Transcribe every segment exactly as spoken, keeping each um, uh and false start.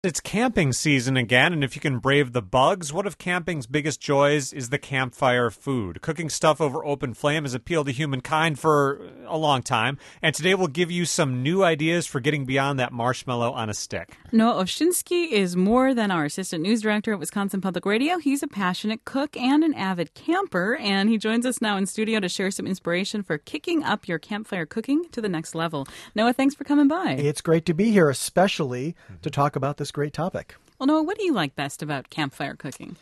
It's camping season again, and if you can brave the bugs, one of camping's biggest joys is the campfire food. Cooking stuff over open flame has appealed to humankind for a long time, and today we'll give you some new ideas for getting beyond that marshmallow on a stick. Noah Ovshinsky is more than our assistant news director at Wisconsin Public Radio. He's a passionate cook and an avid camper, and he joins us now in studio to share some inspiration for kicking up your campfire cooking to the next level. Noah, thanks for coming by. It's great to be here, especially to talk about this great topic. Well, Noah, what do you like best about campfire cooking?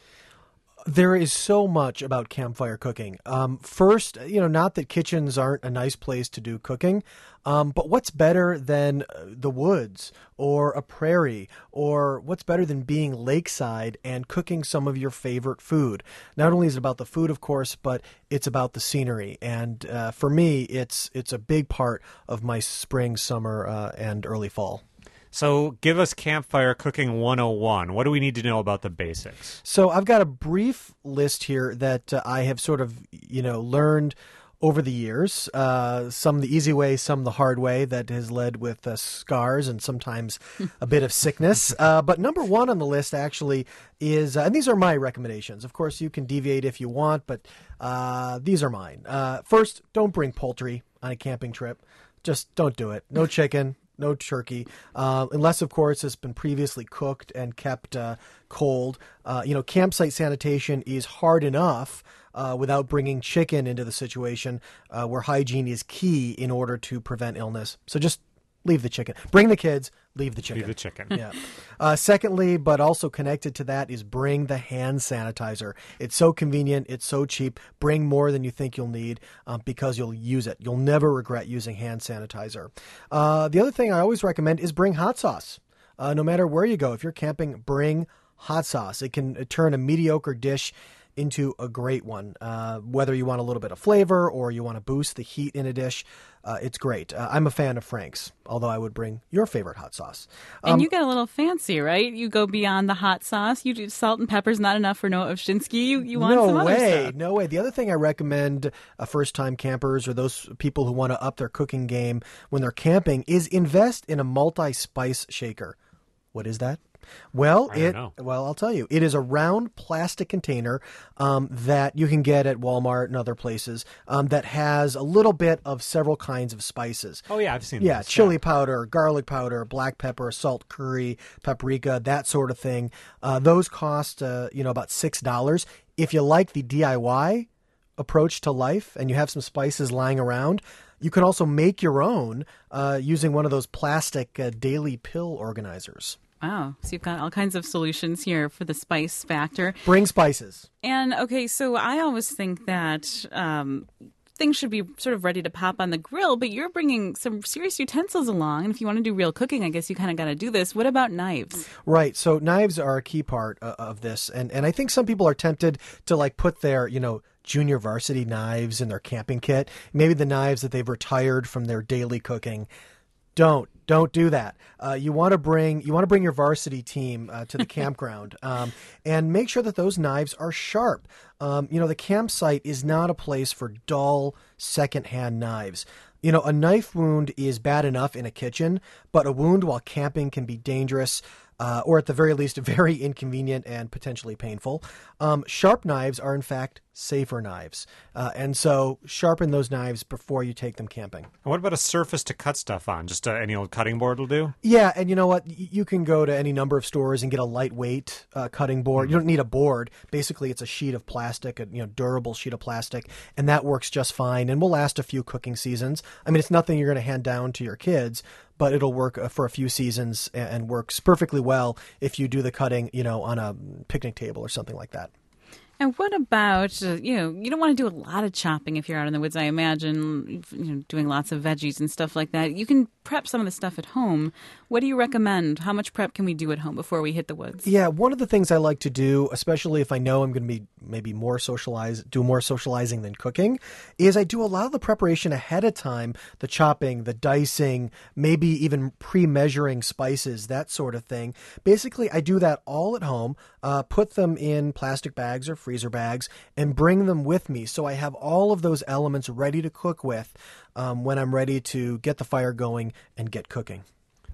There is so much about campfire cooking. Um, first, you know, not that kitchens aren't a nice place to do cooking, um, but what's better than the woods or a prairie, or what's better than being lakeside and cooking some of your favorite food? Not only is it about the food, of course, but it's about the scenery. And uh, for me, it's it's a big part of my spring, summer, uh, and early fall. So give us Campfire Cooking one oh one. What do we need to know about the basics? So I've got a brief list here that uh, I have sort of, you know, learned over the years, uh, some the easy way, some the hard way, that has led with uh, scars and sometimes a bit of sickness. Uh, but number one on the list actually is, uh, and these are my recommendations. Of course, you can deviate if you want, but uh, these are mine. Uh, first, don't bring poultry on a camping trip. Just don't do it. No chicken. No turkey, uh, unless, of course, it's been previously cooked and kept uh, cold. Uh, you know, campsite sanitation is hard enough uh, without bringing chicken into the situation uh, where hygiene is key in order to prevent illness. So just leave the chicken. Bring the kids, leave the chicken. Leave the chicken. Yeah. Uh, secondly, but also connected to that, is bring the hand sanitizer. It's so convenient. It's so cheap. Bring more than you think you'll need um, because you'll use it. You'll never regret using hand sanitizer. Uh, the other thing I always recommend is bring hot sauce. Uh, no matter where you go, if you're camping, bring hot sauce. It can turn a mediocre dish into a great one. Uh, whether you want a little bit of flavor or you want to boost the heat in a dish, uh, it's great. Uh, I'm a fan of Frank's, although I would bring your favorite hot sauce. Um, and you get a little fancy, right? You go beyond the hot sauce. You do salt and pepper's not enough for Noah Ovshinsky. You, you want no some other way, stuff. No way. The other thing I recommend uh, first-time campers or those people who want to up their cooking game when they're camping is invest in a multi-spice shaker. What is that? Well, I don't it know. well, I'll tell you. It is a round plastic container um, that you can get at Walmart and other places um, that has a little bit of several kinds of spices. Oh, yeah, I've seen Yeah, those. chili Yeah. powder, garlic powder, black pepper, salt, curry, paprika, that sort of thing. Uh, those cost, uh, you know, about six dollars. If you like the D I Y approach to life and you have some spices lying around, you can also make your own uh, using one of those plastic uh, daily pill organizers. Wow. So you've got all kinds of solutions here for the spice factor. Bring spices. And, okay, so I always think that um, things should be sort of ready to pop on the grill, but you're bringing some serious utensils along. And if you want to do real cooking, I guess you kind of got to do this. What about knives? Right. So knives are a key part uh, of this. And, and I think some people are tempted to, like, put their, you know, junior varsity knives in their camping kit. Maybe the knives that they've retired from their daily cooking. Don't. Don't do that. Uh, you want to bring you want to bring your varsity team uh, to the campground, um, and make sure that those knives are sharp. Um, you know, the campsite is not a place for dull secondhand knives. You know, a knife wound is bad enough in a kitchen, but a wound while camping can be dangerous. Uh, or at the very least, very inconvenient and potentially painful. Um, sharp knives are, in fact, safer knives. Uh, and so sharpen those knives before you take them camping. And what about a surface to cut stuff on? Just uh, any old cutting board will do? Yeah, and you know what? Y- You can go to any number of stores and get a lightweight uh, cutting board. Mm-hmm. You don't need a board. Basically, it's a sheet of plastic, a you know durable sheet of plastic, and that works just fine and will last a few cooking seasons. I mean, it's nothing you're going to hand down to your kids, but it'll work uh, for a few seasons and, and works perfectly well if you do the cutting, you know, on a picnic table or something like that. And what about, uh, you know, you don't want to do a lot of chopping if you're out in the woods, I imagine, you know, doing lots of veggies and stuff like that. You can prep some of the stuff at home. What do you recommend? How much prep can we do at home before we hit the woods? Yeah, one of the things I like to do, especially if I know I'm going to be maybe more socialize, do more socializing than cooking, is I do a lot of the preparation ahead of time, the chopping, the dicing, maybe even pre-measuring spices, that sort of thing. Basically, I do that all at home, uh, put them in plastic bags or freezer bags, and bring them with me so I have all of those elements ready to cook with um, when I'm ready to get the fire going and get cooking.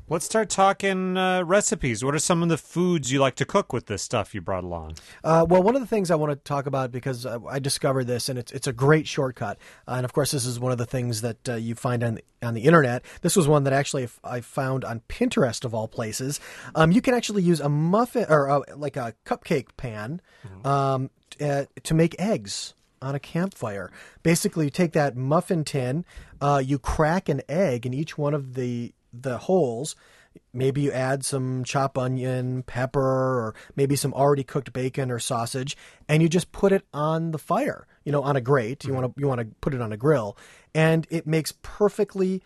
Let's start talking uh, recipes. What are some of the foods you like to cook with this stuff you brought along? Uh, well, one of the things I want to talk about, because uh, I discovered this, and it's it's a great shortcut. Uh, and of course, this is one of the things that uh, you find on the, on the internet. This was one that actually I found on Pinterest of all places. Um, you can actually use a muffin or uh, like a cupcake pan mm-hmm. um, uh, to make eggs on a campfire. Basically, you take that muffin tin, uh, you crack an egg in each one of the the holes. Maybe you add some chopped onion, pepper, or maybe some already cooked bacon or sausage, and you just put it on the fire, you know, on a grate. You mm-hmm. want to you want to put it on a grill, and it makes perfectly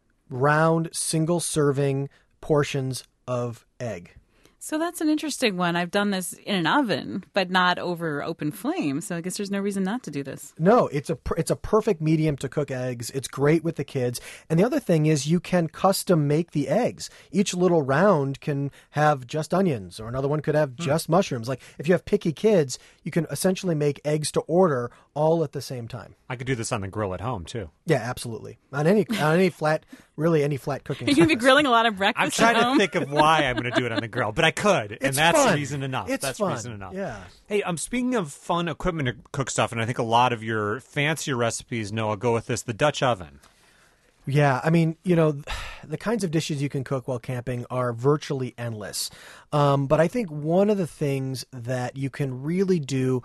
round, single serving portions of egg. So that's an interesting one. I've done this in an oven, but not over open flame. So I guess there's no reason not to do this. No, it's a it's a perfect medium to cook eggs. It's great with the kids. And the other thing is you can custom make the eggs. Each little round can have just onions, or another one could have just mm. mushrooms. Like if you have picky kids, you can essentially make eggs to order all at the same time. I could do this on the grill at home too. Yeah, absolutely. On any on any flat, really any flat cooking. You're going to be grilling a lot of breakfast. I'm trying at to home. think of why I'm going to do it on the grill, but I could, and it's that's fun. reason enough. It's that's fun. reason enough. Yeah. Hey, I'm um, speaking of fun equipment to cook stuff, and I think a lot of your fancier recipes, Noah, go with this: the Dutch oven. Yeah, I mean, you know, the kinds of dishes you can cook while camping are virtually endless. Um, but I think one of the things that you can really do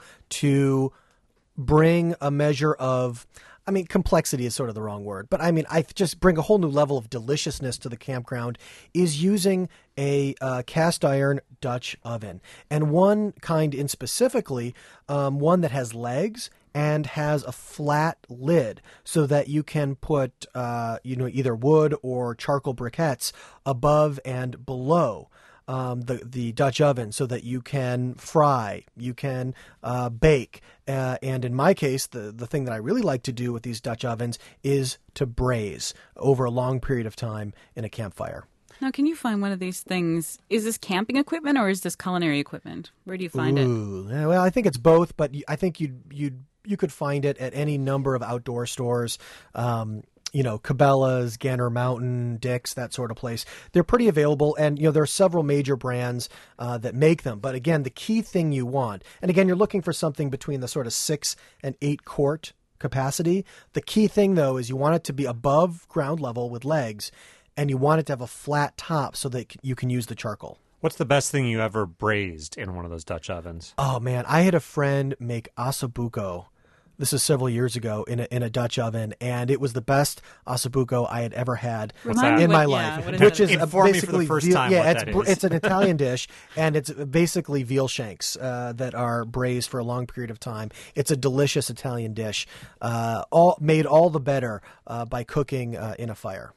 to bring a measure of, I mean, complexity is sort of the wrong word, but I mean, I just bring a whole new level of deliciousness to the campground is using a uh, cast iron Dutch oven. And one kind in specifically, um, one that has legs and has a flat lid so that you can put, uh, you know, either wood or charcoal briquettes above and below Um, the the Dutch oven so that you can fry, you can uh, bake, uh, and in my case, the the thing that I really like to do with these Dutch ovens is to braise over a long period of time in a campfire. Now, can you find one of these things? Is this camping equipment or is this culinary equipment? Where do you find Ooh, it? Well, I think it's both, but I think you you you could find it at any number of outdoor stores. Um, you know, Cabela's, Gander Mountain, Dick's, that sort of place. They're pretty available. And, you know, there are several major brands uh, that make them. But again, the key thing you want, and again, you're looking for something between the sort of six and eight quart capacity. The key thing, though, is you want it to be above ground level with legs, and you want it to have a flat top so that you can use the charcoal. What's the best thing you ever braised in one of those Dutch ovens? Oh, man, I had a friend make ossobuco. This is several years ago in a, in a Dutch oven, and it was the best ossobuco I had ever had What's that? in my What- life. yeah, what is which that? is Inform me for the basically first veal, time yeah, what it's that br- is. it's an Italian dish, and it's basically veal shanks uh, that are braised for a long period of time. It's a delicious Italian dish, uh, all made all the better uh, by cooking uh, in a fire.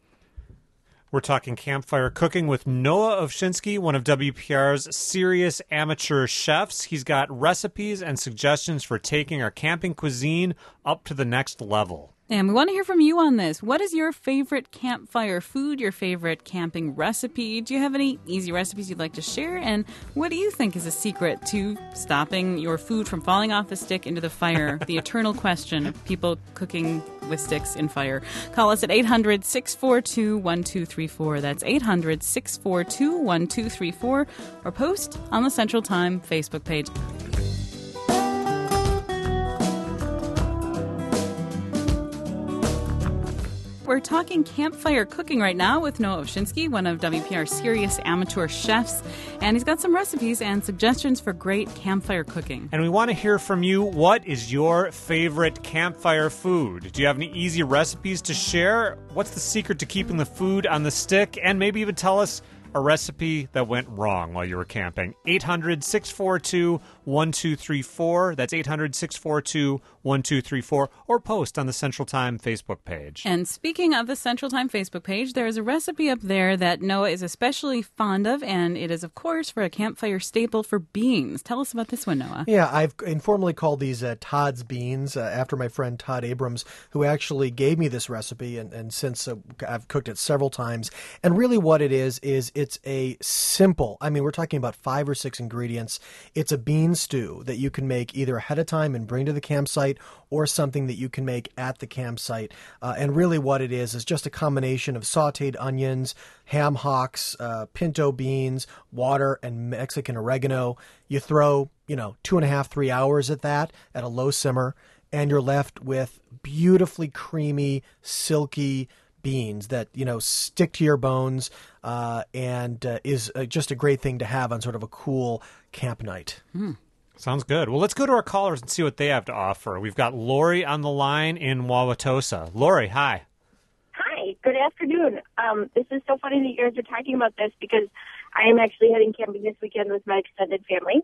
We're talking campfire cooking with Noah Ovchinsky, one of W P R's serious amateur chefs. He's got recipes and suggestions for taking our camping cuisine up to the next level. And we want to hear from you on this. What is your favorite campfire food, your favorite camping recipe? Do you have any easy recipes you'd like to share? And what do you think is a secret to stopping your food from falling off the stick into the fire? The eternal question of people cooking with sticks in fire. Call us at eight hundred, six four two, one two three four. That's eight hundred, six four two, one two three four. Or post on the Central Time Facebook page. We're talking campfire cooking right now with Noah Ovchinsky, one of W P R's serious amateur chefs. And he's got some recipes and suggestions for great campfire cooking. And we want to hear from you. What is your favorite campfire food? Do you have any easy recipes to share? What's the secret to keeping the food on the stick? And maybe even tell us a recipe that went wrong while you were camping. eight hundred, six four two, one two three four. That's eight hundred, six four two, one two three four. Or post on the Central Time Facebook page. And speaking of the Central Time Facebook page, there is a recipe up there that Noah is especially fond of, and it is, of course, for a campfire staple for beans. Tell us about this one, Noah. Yeah, I've informally called these uh, Todd's beans uh, after my friend Todd Abrams, who actually gave me this recipe, and, and since uh, I've cooked it several times. And really what it is, is it's a simple, I mean, we're talking about five or six ingredients. It's a bean stew that you can make either ahead of time and bring to the campsite or something that you can make at the campsite. Uh, and really what it is is just a combination of sauteed onions, ham hocks, uh, pinto beans, water, and Mexican oregano. You throw, you know, two and a half, three hours at that at a low simmer, and you're left with beautifully creamy, silky beans that, you know, stick to your bones uh, and uh, is uh, just a great thing to have on sort of a cool camp night. Mm. Sounds good. Well, let's go to our callers and see what they have to offer. We've got Lori on the line in Wauwatosa. Lori, hi. Hi, good afternoon. Um, this is so funny that you guys are talking about this because I am actually heading camping this weekend with my extended family.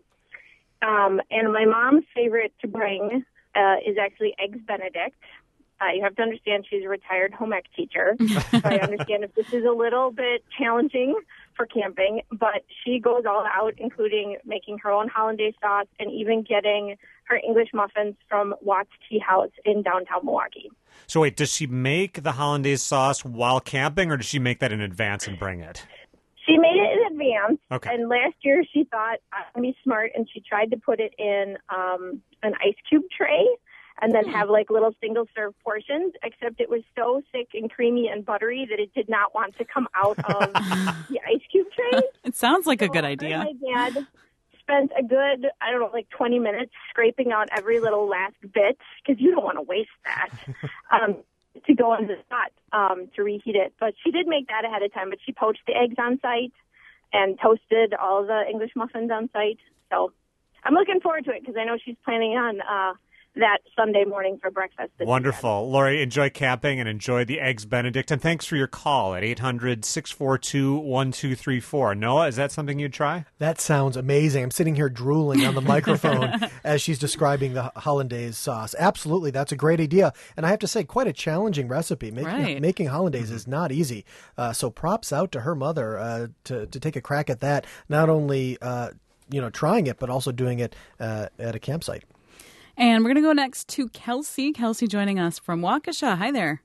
Um, and my mom's favorite to bring uh, is actually Eggs Benedict. Uh, you have to understand she's a retired home ec teacher, so I understand if this is a little bit challenging for camping, but she goes all out, including making her own hollandaise sauce and even getting her English muffins from Watts Tea House in downtown Milwaukee. So wait, does she make the hollandaise sauce while camping, or does she make that in advance and bring it? She made it in advance, okay. And last year she thought I'd be smart, and she tried to put it in um, an ice cube tray and then have like little single-serve portions, except it was so thick and creamy and buttery that it did not want to come out of the ice cube tray. It sounds like so a good idea. My dad spent a good, I don't know, like twenty minutes scraping out every little last bit, because you don't want to waste that, um, to go on the spot um, to reheat it. But she did make that ahead of time, but she poached the eggs on site and toasted all the English muffins on site. So I'm looking forward to it because I know she's planning on uh, that Sunday morning for breakfast. Wonderful. Weekend. Lori, enjoy camping and enjoy the Eggs Benedict. And thanks for your call at eight hundred, six four two, one two three four. Noah, is that something you'd try? That sounds amazing. I'm sitting here drooling on the microphone as she's describing the hollandaise sauce. Absolutely. That's a great idea. And I have to say, quite a challenging recipe. Making, right. making hollandaise mm-hmm. is not easy. Uh, so props out to her mother uh, to, to take a crack at that. Not only, uh, you know, trying it, but also doing it uh, at a campsite. And we're going to go next to Kelsey. Kelsey joining us from Waukesha. Hi there.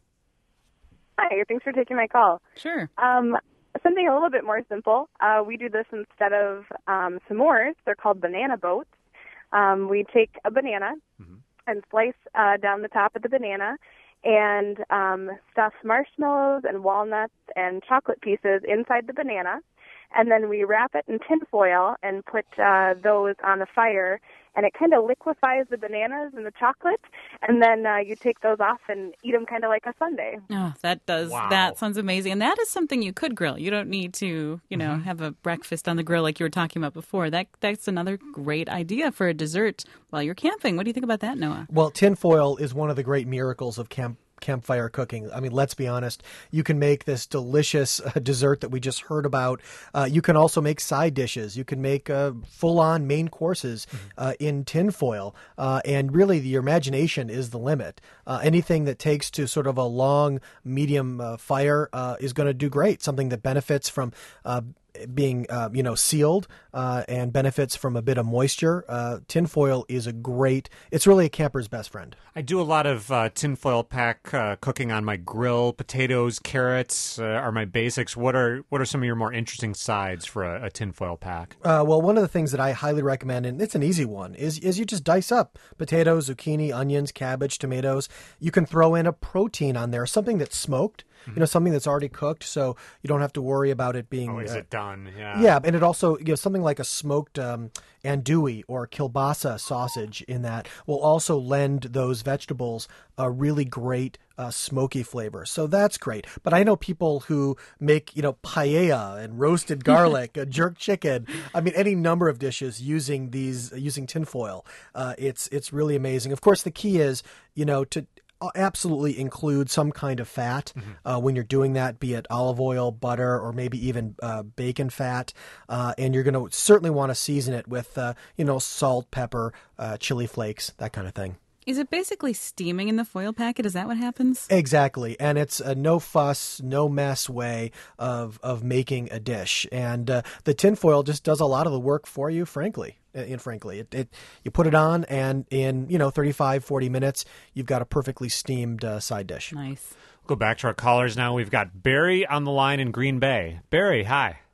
Hi, thanks for taking my call. Sure. Um, something a little bit more simple. Uh, we do this instead of um, s'mores. They're called banana boats. Um, we take a banana mm-hmm. and slice uh, down the top of the banana and um, stuff marshmallows and walnuts and chocolate pieces inside the banana. And then we wrap it in tin foil and put uh, those on the fire, and it kind of liquefies the bananas and the chocolate, and then uh, you take those off and eat them kind of like a sundae. Oh, that does. Wow. That sounds amazing. And that is something you could grill. You don't need to, you know, mm-hmm. have a breakfast on the grill like you were talking about before. That That's another great idea for a dessert while you're camping. What do you think about that, Noah? Well, tin foil is one of the great miracles of camp. campfire cooking. I mean, let's be honest. You can make this delicious uh, dessert that we just heard about. Uh, you can also make side dishes. You can make uh, full-on main courses uh, in tinfoil. Uh, and really, your imagination is the limit. Uh, anything that takes to sort of a long, medium uh, fire uh, is going to do great. Something that benefits from uh, being, uh, you know, sealed uh, and benefits from a bit of moisture. Uh, tinfoil is a great, it's really a camper's best friend. I do a lot of uh, tinfoil pack uh, cooking on my grill. Potatoes, carrots uh, are my basics. What are what are some of your more interesting sides for a, a tinfoil pack? Uh, well, one of the things that I highly recommend, and it's an easy one, is, is you just dice up potatoes, zucchini, onions, cabbage, tomatoes. You can throw in a protein on there, something that's smoked. You know, something that's already cooked, so you don't have to worry about it being... Oh, is uh, it done? Yeah. Yeah, and it also, you know, something like a smoked um, andouille or kielbasa sausage in that will also lend those vegetables a really great uh, smoky flavor. So that's great. But I know people who make, you know, paella and roasted garlic, a jerk chicken. I mean, any number of dishes using these, using tinfoil. Uh, it's, it's really amazing. Of course, the key is, you know, to... absolutely include some kind of fat mm-hmm. uh, when you're doing that, be it olive oil, butter, or maybe even uh, bacon fat. Uh, and you're going to certainly want to season it with, uh, you know, salt, pepper, uh, chili flakes, that kind of thing. Is it basically steaming in the foil packet? Is that what happens? Exactly. And it's a no fuss, no mess way of, of making a dish. And uh, the tinfoil just does a lot of the work for you, frankly. And frankly, it, it you put it on, and in, you know, thirty-five, forty minutes, you've got a perfectly steamed uh, side dish. Nice. We'll go back to our callers now. We've got Barry on the line in Green Bay. Barry, hi.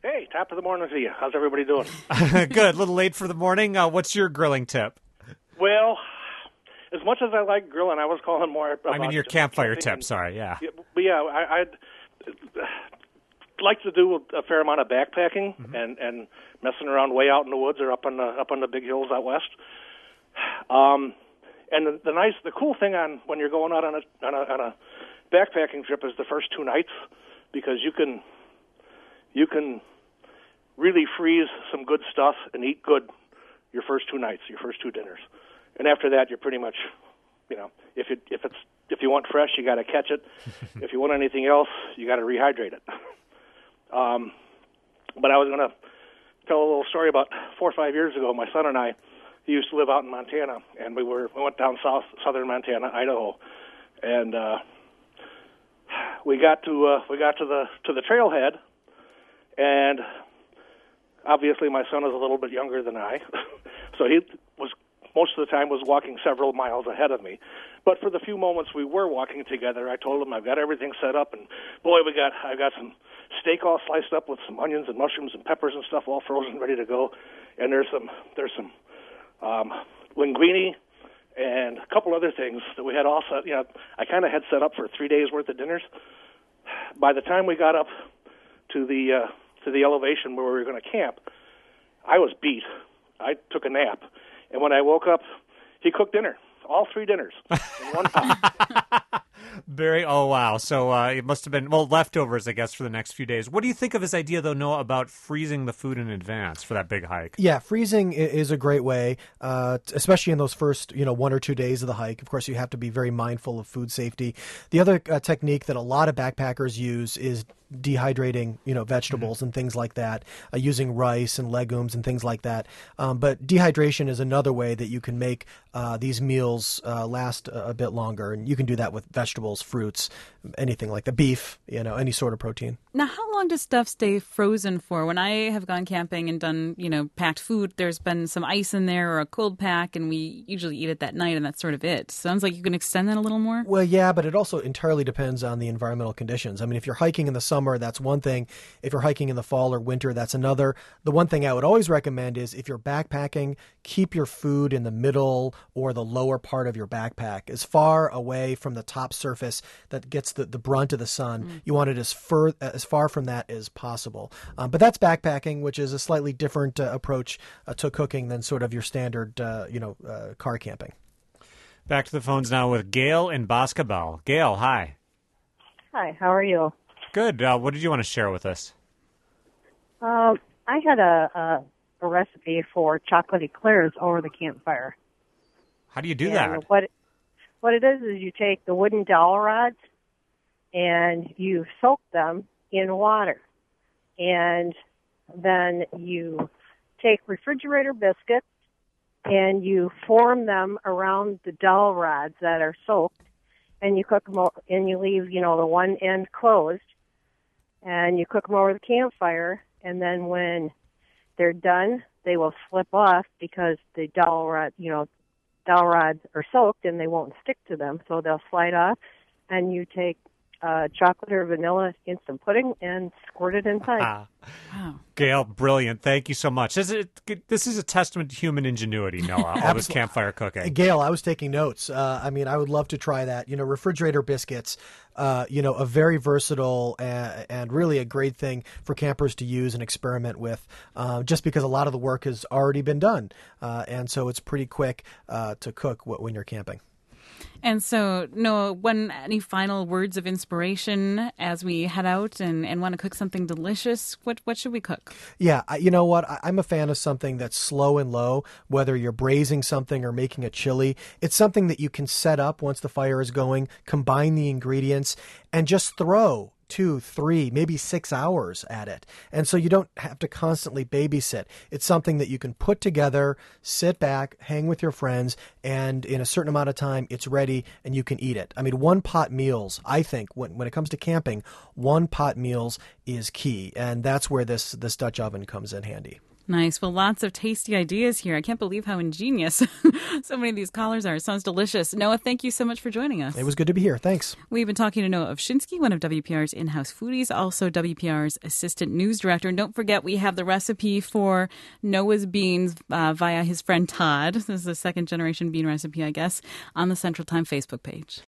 Hey, top of the morning to you. How's everybody doing? Good. A little late for the morning. Uh, what's your grilling tip? Well, as much as I like grilling, I was calling more about... I mean, your campfire tip, and, sorry, yeah. yeah. But yeah, I, I'd like to do a fair amount of backpacking mm-hmm. and, and messing around way out in the woods or up on the, up on the big hills out west. Um, and the, the nice, the cool thing on when you're going out on a, on a, on a backpacking trip is the first two nights, because you can, you can really freeze some good stuff and eat good your first two nights, your first two dinners. And after that, you're pretty much, you know, if it if it's if you want fresh, you got to catch it. If you want anything else, you got to rehydrate it. Um, but I was going to tell a little story about four or five years ago. My son and I, he used to live out in Montana, and we were we went down south, southern Montana, Idaho, and uh, we got to uh, we got to the to the trailhead, and obviously my son is a little bit younger than I, so he was. Most of the time was walking several miles ahead of me. But for the few moments we were walking together, I told him I've got everything set up, and boy, we got I got some steak all sliced up with some onions and mushrooms and peppers and stuff all frozen, ready to go. And there's some there's some um, linguine and a couple other things that we had all set. You know, I kind of had set up for three days worth of dinners. By the time we got up to the uh, to the elevation where we were going to camp, I was beat. I took a nap. And when I woke up, he cooked dinner, all three dinners in one pot. Very, oh, wow. So uh, it must have been, well, leftovers, I guess, for the next few days. What do you think of this idea, though, Noah, about freezing the food in advance for that big hike? Yeah, freezing is a great way, uh, especially in those first, you know, one or two days of the hike. Of course, you have to be very mindful of food safety. The other uh, technique that a lot of backpackers use is dehydrating, you know, vegetables mm-hmm. and things like that, uh, using rice and legumes and things like that. Um, but dehydration is another way that you can make uh, these meals uh, last a, a bit longer. And you can do that with vegetables, fruits, anything like the beef, you know, any sort of protein. Now, how long does stuff stay frozen for? When I have gone camping and done, you know, packed food, there's been some ice in there or a cold pack, and we usually eat it that night, and that's sort of it. Sounds like you can extend that a little more? Well, yeah, but it also entirely depends on the environmental conditions. I mean, if you're hiking in the summer, that's one thing. If you're hiking in the fall or winter, that's another. The one thing I would always recommend is if you're backpacking, keep your food in the middle or the lower part of your backpack, as far away from the top surface that gets the, the brunt of the sun. Mm. You want it as far, as far from that as possible. Um, but that's backpacking, which is a slightly different uh, approach uh, to cooking than sort of your standard, uh, you know, uh, car camping. Back to the phones now with Gail in Boscobel. Gail, hi. Hi, how are you? Good. Uh, what did you want to share with us? Um, I had a, a, a recipe for chocolate eclairs over the campfire. How do you do and that? What, what it is is you take the wooden dowel rods and you soak them in water. And then you take refrigerator biscuits and you form them around the dowel rods that are soaked, and you cook them, and you leave, you know, the one end closed, and you cook them over the campfire, and then when they're done, they will slip off because the dowel rod, you know, dowel rods are soaked and they won't stick to them, so they'll slide off, and you take uh, chocolate or vanilla instant pudding and squirt it inside. Ah. Wow. Gail, brilliant. Thank you so much. This is, this is a testament to human ingenuity, Noah, all this campfire cooking. Gail, I was taking notes. Uh, I mean, I would love to try that. You know, refrigerator biscuits, uh, you know, a very versatile and, and really a great thing for campers to use and experiment with, uh, just because a lot of the work has already been done. Uh, and so it's pretty quick uh, to cook when you're camping. And so, Noah, when any final words of inspiration as we head out and, and want to cook something delicious? What what should we cook? Yeah, you know what? I'm a fan of something that's slow and low, whether you're braising something or making a chili. It's something that you can set up once the fire is going, combine the ingredients, and just throw two, three, maybe six hours at it. And so you don't have to constantly babysit. It's something that you can put together, sit back, hang with your friends, and in a certain amount of time, it's ready and you can eat it. I mean, one pot meals, I think, when, when it comes to camping, one pot meals is key. And that's where this, this Dutch oven comes in handy. Nice. Well, lots of tasty ideas here. I can't believe how ingenious so many of these collars are. It sounds delicious. Noah, thank you so much for joining us. It was good to be here. Thanks. We've been talking to Noah Ovchinsky, one of W P R's in-house foodies, also W P R's assistant news director. And don't forget, we have the recipe for Noah's beans uh, via his friend Todd. This is a second-generation bean recipe, I guess, on the Central Time Facebook page.